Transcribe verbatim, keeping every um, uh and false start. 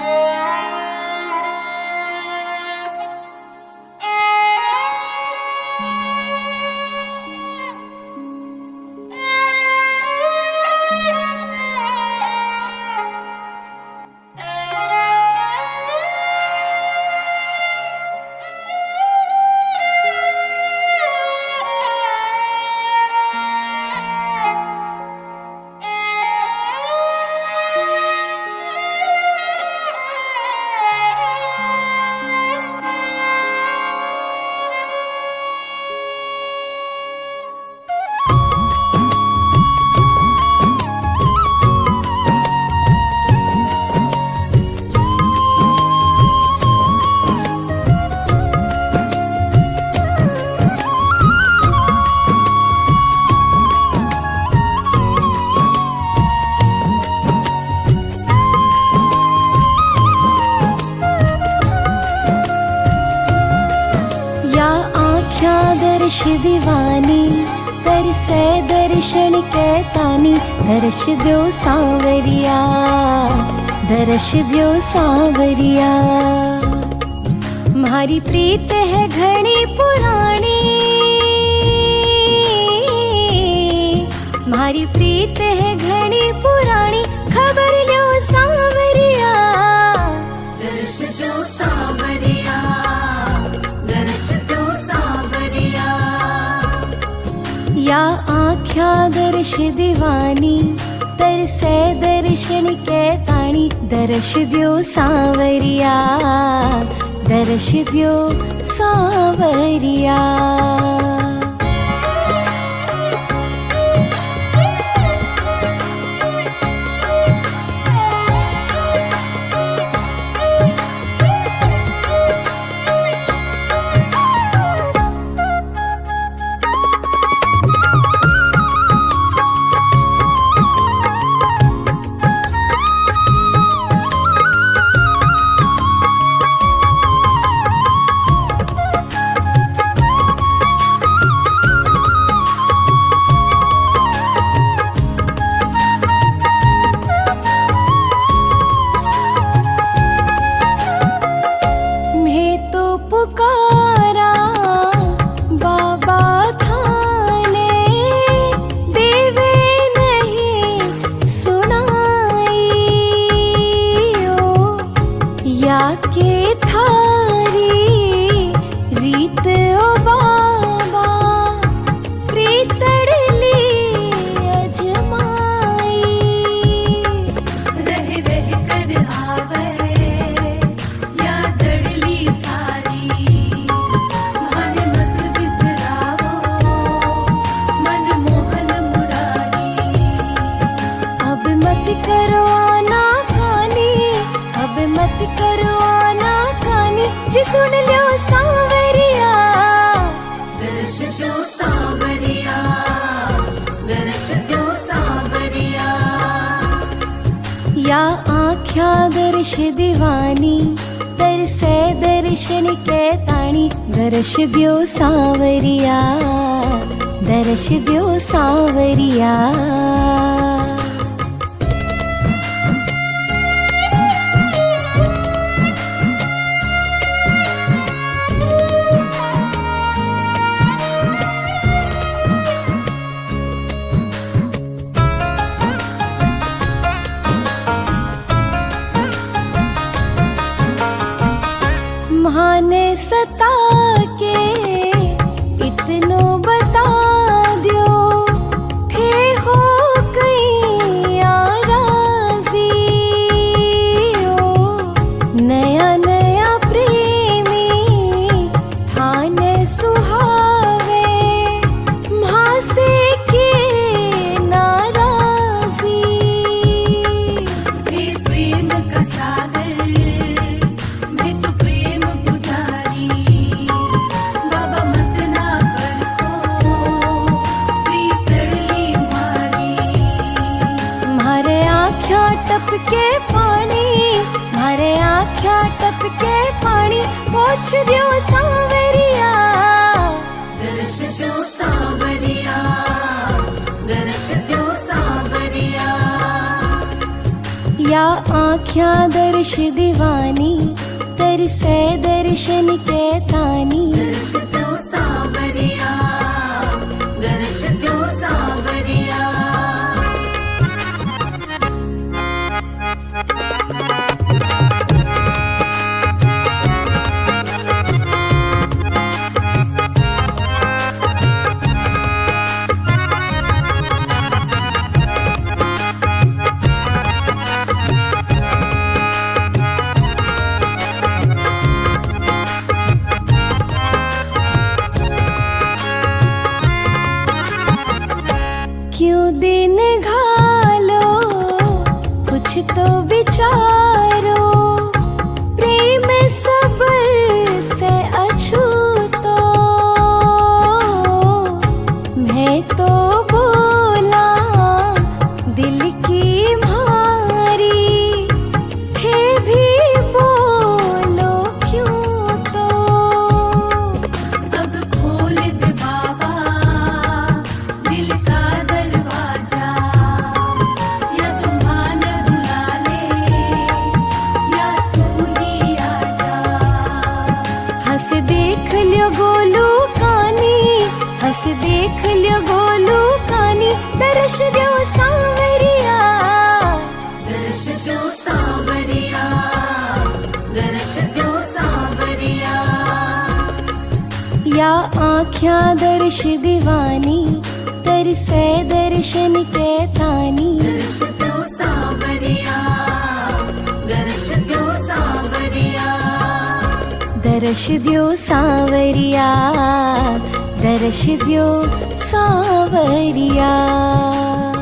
दर्श दीवानी तरसे दर्शन कहतानी दर्श द्यो सांवरिया दर्श द्यो सांवरिया। म्हारी प्रीत है घनी पुरानी म्हारी प्रीत है घनी पुरानी खबर लो सांवरिया दर्श द्यो सांवरिया दर्श द्यो सांवरिया। या आँख्या दर्श दीवानी तरसे दर्शन कहतानी दर्श द्यो सांवरिया दर्श द्यो सांवरिया। पुकारा बाबा थाने देवे नहीं सुनाई ओ या के थारी रीत ओ बाबा प्रीतड़ली अजमाई रह रह कर आवे या दड़ली करो आना खानी अब मत करो आना खानी जी सुन लो सांवरिया दर्श द्यो सांवरिया दर्श द्यो सांवरिया। या आँख्या दर्श दीवानी तरसे दर्शन कहतानी दर्श द्यो सांवरिया दर्श द्यो सांवरिया। माने सता के इतनो बता दियो थे हो कहीं आराजी ओ नया नया प्रेमी थाने सुहावे मासे के नाराजी हे प्रेम का सागर मैं तो प्रेम पुजारी बाबा मत ना पलको प्रीतड़ली मारी। मारे आँख्या टपके पानी मारे आँख्या टपके पानी पोछ दियो सांवरिया दर्श द्यो सांवरिया दर्श द्यो सांवरिया। या आँख्या दर्श दीवानी तरसे दर्शन के तानी। दर्श दो सावरिया, दर्श दो सावरिया। क्यों दिन घालो कुछ तो विचारो, प्रेम सबर से अछूतो। मैं तो बोला दिल की मारी, थे भी बोलो क्यों तो। अब खोल दे बाबा दिल का दरवाजा, या तुम्हान बुला ले या तू ही आजा। हंस देख लियो गोलू कानी, हंस देख लियो गोलू कानी, दर्श दो सांवरिया। दर्श दो सांवरिया, दर्श दो सांवरिया। या आँख्या दर्श दीवानी तरसे दर्शन के तानी। दर्श दो सांवरिया, दर्श दो सांवरिया। दर्श द्यो सांवरिया, दर्श द्यो सांवरिया।